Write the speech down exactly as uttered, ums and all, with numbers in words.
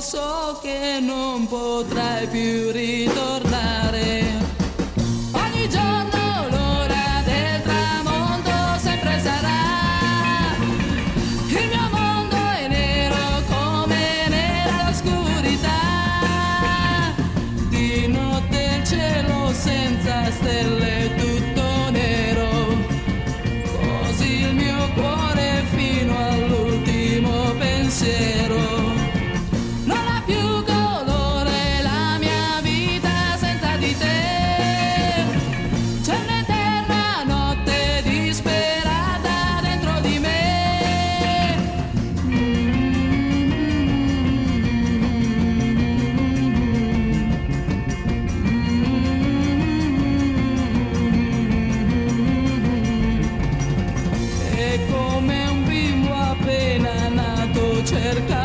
so che non potrai più ritornare. Ogni giorno l'ora del tramonto sempre sarà. Il mio mondo è nero come nera l'oscurità. Di notte il cielo senza stelle tutto nero. Così il mio cuore fino all'ultimo pensiero. Non ha più colore la mia vita senza di te. C'è un'eterna notte disperata dentro di me. È come un bimbo appena nato cerca